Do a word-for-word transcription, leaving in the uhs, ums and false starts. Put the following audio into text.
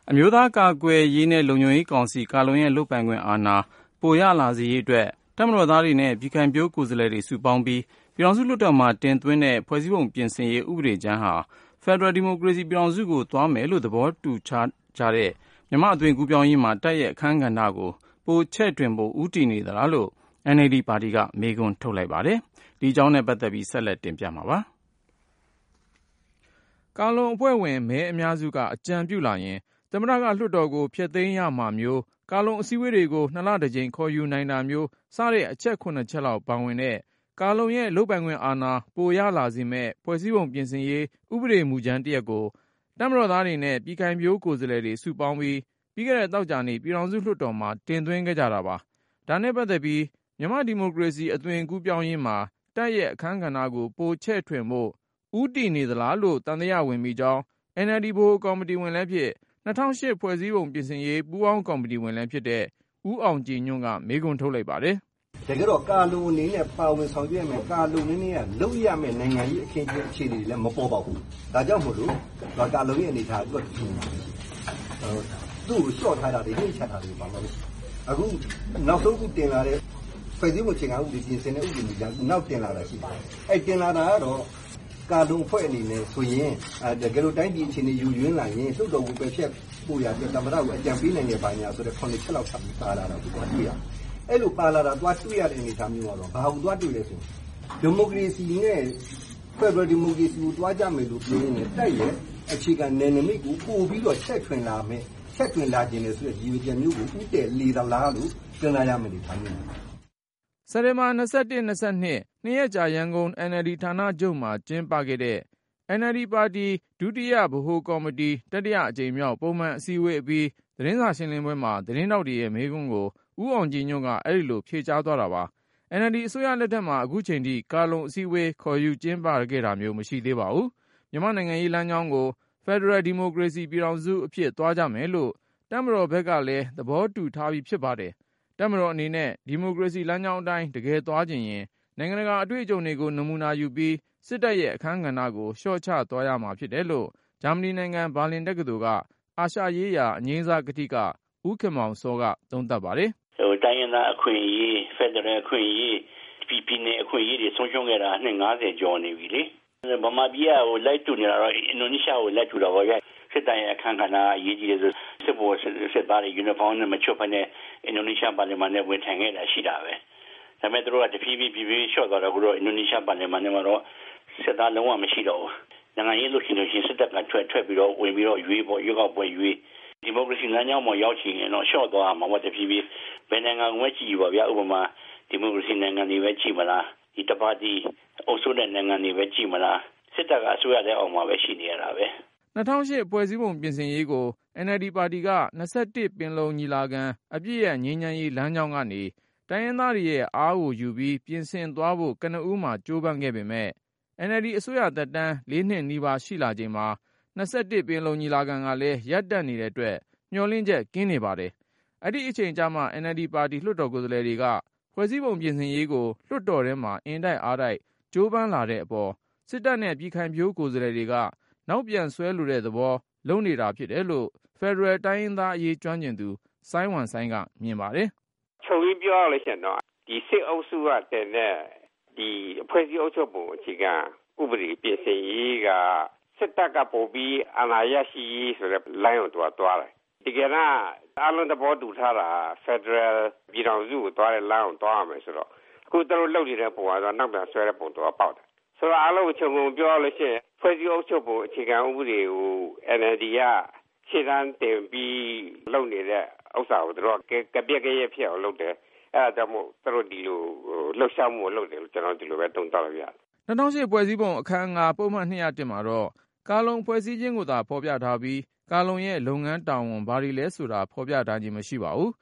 အမျိုးသားကာကွယ်ရေးနဲ့လုံခြုံရေးကောင်စီကာလုံရဲ့လုပ်ပိုင်ခွင့်အာဏာပိုရလာစေရေးအတွက်တပ်မတော်သားတွေနဲ့ပြည်ခိုင်ဖြိုးကိုယ်စားလှယ်တွေစုပေါင်းပြီးပြည်ထောင်စုလွှတ်တော်မှာတင်သွင်းတဲ့ဖွဲ့စည်းပုံပြင်ဆင်ရေးဥပဒေကြမ်းဟာဖက်ဒရယ်ဒီမိုကရေစီပြည်ထောင်စုကိုသွားမယ်လို့သဘောတူကြတဲ့မြန်မာ့အသွင်ကူးပြောင်းရေးမှာတပ်ရဲ့အခန်းကဏ္ဍကိုပိုချဲ့ထွင်ဖို့ဦးတည်နေသလားလို့ အန်အယ်လ်ဒီ ပါတီကမေးခွန်းထုတ်လိုက်ပါတယ်။ဒီအကြောင်းနဲ့ပတ်သက်ပြီးဆက်လက်တင်ပြမှာပါ။ကာလုံအဖွဲ့ဝင်မဲအများစုကအကြံပြုလာရင်သမ္မတကလွှတ်တော်ကိုဖျက်သိမ်းရမှာမျိုးကာလုံအစည်းအဝေးတွေကိုနှစ်လတစ်ကြိမ်ခေါ်ယူနိုင်တာမျိုးစတဲ့အချက်ခုနှစ်ချက်လောက်ပါဝင်တဲ့ကာလုံရဲ့လုပ်ပိုင်ခွင့်အာဏာပိုရလာစေမဲ့ဖွဲ့စည်းပုံပြင်ဆင်ရေးဥပဒေမူကြမ်းတစ်ရပ်ကိုတပ်မတော်သားတွေနဲ့ပြည်ခိုင်ဖြိုးကိုယ်စားလှယ်တွေစုပေါင်းပြီးပြီးခဲ့တဲ့သောကြာနေ့ပြည်ထောင်စုလွှတ်တော်မှာတင်သွင်းခဲ့ကြတာပါ။ဒါနဲ့ပတ်သက်ပြီးမြန်မာဒီမိုကရေစီအသွင်ကူးပြောင်းရေးမှာတပ်ရဲ့အခန်းကဏ္ဍကိုပိုချဲ့ထွင်ဖို့ဦးတည်နေသလားလို့တန်တရားဝင်ပြီးကြောင်း အန်အယ်လ်ဒီ ဗဟိုကော်မတီဝင်လည်းဖြစ်၂၀၀၈ဖွဲ့စည်းပုံပြင်ဆင်ရေးပူးပေါင်းကော်မတီဝင်လည်းဖြစ်တဲ့ဦးအောင်ကြည်ညွန့်ကမေးခွန်းထုတ်လိုက်ပါတယ်။တကယ်တော့ကာလုံအနေနဲ့ပါဝင်ဆောင်ရွက်မယ်ကာလုံအနေနဲ့လုပ်ရမယ်နိုင်ငံရေးအခင်းအကျင်းအခြေအနေတွေလည်းမပေါ်ပါဘူး။ဒါကြောင့်မို့လို့ကာလုံရဲ့အနေအထားအတွက်ပြင်ပါမယ်။သူ့ကိုလျှော့ထားတာတွေနှိမ့်ချတာတွေပါလို့အခုနောက်ဆုံးခုတင်လာတဲ့ဖွဲ့စည်းပုံအခြေခံဥပဒေပြင်ဆင်တဲ့ဥပဒေကြီးကနောက်တင်လာတာရှိတယ်။အဲ့တင်လာတာကတော့ကာလုံဖွဲ့အနေနဲ့ဆိုရင်တကယ်လို့တိုင်းပြည်အခြေအနေယူရင်းလာရင်သုတ်တော်ကိုပဲဖြတ်ပို့ရတဲ့သမ္မတကိုအကြံပေးနိုင်တဲ့ဘာညာဆိုတဲ့ခုနှစ်ချက်လောက်ဆက်ပါလာတာကိုတွေ့ရတယ်။အဲ့လိုပါလာတာသွားတွေ့ရတဲ့အနေအထားမျိုးကတော့ဘာလို့သွားတွေ့လဲဆိုဒီမိုကရေစီနဲ့ဖက်ဒရယ်ဒီမိုကရေစီကိုတွားကြမယ်လို့ပြောရင်းနဲ့တိုက်ရဲ့အခြေခံနယ်နိမိတ်ကိုပို့ပြီးတော့ချက်ထွင်လာမယ်ချက်ထွင်လာခြင်းနဲ့ဆိုတဲ့ရည်ရွယ်ချက်မျိုးကိုဥတည်လေသလားလို့စဉ်းစားရမယ်ဒီထားမျိုးစက်တင်ဘာ၂၁-၂၂နှစ်ရက်ကြာရန်ကုန် အန်အယ်လ်ဒီ ဌာနချုပ်မှာကျင်းပခဲ့တဲ့ အန်အယ်လ်ဒီ ပါတီဒုတိယဗဟိုကော်မတီတတိယအကြိမ်မြောက်ပုံမှန်အစည်းအဝေးအပြီးသတင်းစာရှင်းလင်းပွဲမှာသတင်းထောက်တွေရဲ့မေးခွန်းကိုဦးအောင်ကြည်ညွန့်ကအဲ့ဒီလိုဖြေကြားသွားတာပါ။ အန်အယ်လ်ဒီ အစိုးရလက်ထက်မှာအခုချိန်ထိကာလုံအစည်းအဝေးခေါ်ယူကျင်းပခဲ့တာမျိုးမရှိသေးပါဘူး။မြန်မာနိုင်ငံရေးလမ်းကြောင်းကိုဖက်ဒရယ်ဒီမိုကရေစီပြည်ထောင်စုအဖြစ်သွားကြမယ်လို့တပ်မတော်ဘက်ကလည်းသဘောတူထားပြီးဖြစ်ပါတယ်။တပ်မတော်အနေနဲ့ဒီမိုကရေစီလမ်းကြောင်းအတိုင်းတကယ်သွားခြင်းရင်နိုင်ငံတကာအတွေ့အကြုံတွေကိုနမူနာယူပြီးစစ်တပ်ရဲ့အခန်းကဏ္ဍကိုလျှော့ချသွားရမှာဖြစ်တယ်လို့ဂျာမနီနိုင်ငံဘာလင်တက္ကသိုလ်ကအာရှရေးရာအငြိမ်းစားကတိကဦးခင်မောင်စောကသုံးသပ်ပါတယ်။ဟိုတိုင်းရင်းသားအခွင့်အရေးဖက်ဒရယ်အခွင့်အရေးပြည်ပြည်နယ်အခွင့်အရေးတွေဆုံးရှုံးခဲ့တာနှစ်၅၀ကျော်နေပြီလေ။ဗမာပြည်ကဟိုလိုက်တူနေတာတော့အင်ဒိုနီးရှားကိုလိုက်တူတော့ဗျာစစ်တိုင်းအခန်းကဏ္ဍအရေးကြီးတယ်ဆိုစစ်ဘောစစ်သားတွေယူနီဖောင်းနဲ့မချွတ်ဖက်နဲ့အင်ဒိုနီးရှားပါလီမန်နဲ့ဝင်ထိုင်ခဲ့တာရှိတာပဲ။ဒါပေမဲ့သူတို့ကတဖြည်းဖြည်းဖြည်းဖြည်းလျှော့သွားတော့ကတော့အင်ဒိုနီးရှားပါလီမန်နဲ့မှာတော့စစ်သားလုံးဝမရှိတော့ဘူး။နိုင်ငံရေးလို့ရှိလို့ရှိရင်စစ်တပ်ကထွက်ထွက်ပြီးတော့ဝင်ပြီးတော့ရွေးပေါ်ရွေးကောက်ပွဲရွေးဒီမိုကရေစီလမ်းကြောင်းမှာရောက်ချင်ရင်တော့လျှော့သွားမှာတဖြည်းဖြည်းဘယ်နိုင်ငံကကြည့်ပါဗျာဥပမာဒီမိုကရေစီနိုင်ငံတွေပဲကြည့်မလားဒီတပါတီအုပ်စုတဲ့နိုင်ငံတွေပဲကြည့်မလားစစ်တပ်ကအစိုးရတဲ့အောက်မှာပဲရှိနေရတာပဲ၂၀၀၈ဖွဲ့စည်းပုံပြင်ဆင်ရေးကို အန်အယ်လ်ဒီ ပါတီက၂၁ပင်လုံညီလာခံအပြည့်ရဲ့ငြိမ်းချမ်းရေးလမ်းကြောင်းကနေတိုင်းရင်းသားတွေရဲ့အားကိုယူပြီးပြင်ဆင်သွားဖို့ကနဦးမှာကြိုးပမ်းခဲ့ပေမဲ့ အန်အယ်လ်ဒီ အစိုးရသက်တမ်းလေးနှစ်နီးပါးရှိလာချိန်မှာ၂၁ပင်လုံညီလာခံကလည်းရပ်တန့်နေတဲ့အတွက်မျှော်လင့်ချက်ကင်းနေပါတယ်။အဲ့ဒီအချိန်ကျမှ အန်အယ်လ်ဒီ ပါတီလွှတ်တော်ကိုယ်စားလှယ်တွေကဖွဲ့စည်းပုံပြင်ဆင်ရေးကိုလွှတ်တော်ထဲမှာအင်တိုက်အားတိုက်ကြိုးပမ်းလာတဲ့အပေါ်စစ်တပ်နဲ့ပြည်ခိုင်ဖြိုးကိုယ်စားလှယ်တွေကနောက်ပြန်ဆွဲလိုတဲ့သဘောလုံးနေတာဖြစ်တယ်လို့ဖက်ဒရယ်တိုင်းရင်းသားအရေးကျွမ်းကျင်သူစိုင်းဝမ်စိုင်းကမြင်ပါတယ်။ချုပ်ရင်းပြောရလို့ရှိရင်တော့ဒီစစ်အုပ်စုကတည်းကဒီအဖွဲ့အစည်းအုပ်ချုပ်ပုံအခြေခံဥပဒေပြင်ဆင်ရေးကစစ်တပ်ကပို့ပြီးအာဏာရရှိရေးဆိုတဲ့လိုင်းကိုသွားသွားတယ်။ဒီကနေ့အလုံးသဘောတူထားတာဖက်ဒရယ်ပြည်ထောင်စုကိုသွားတဲ့လမ်းကိုသွားရမယ်ဆိုတော့အခုသူတို့လုပ်နေတဲ့ပုံကတော့နောက်ပြန်ဆွဲတဲ့ပုံတော့ပေါက်တယ်။ဆိုတော့အလုံးချုံငုံပြောရလို့ရှိရင်ဖွဲ့စည်းအုပ်ချုပ်ပုံအခြေခံဥပဒေကို အန်အယ်လ်ဒီ ကရှေ့တန်းတင်ပြီးလုပ်နေတဲ့ဥစ္စာကိုတို့ကပြက်ကရဲ့ဖြစ်အောင်လုပ်တယ်။အဲဒါကြောင့်မို့သူတို့ဒီလိုလှုပ်ရှားမှုလုပ်တယ်လို့ကျွန်တော်ဒီလိုပဲသုံးသပ်လို့ရတယ်။၂၀၀၈ဖွဲ့စည်းပုံအခန်းငါပုံမှန်၂၀၁မှာတော့ကာလုံဖွဲ့စည်းခြင်းကိုသာဖော်ပြထားပြီးကာလုံရဲ့လုပ်ငန်းတာဝန်ဘာတွေလဲဆိုတာဖော်ပြထားခြင်းမရှိပါဘူး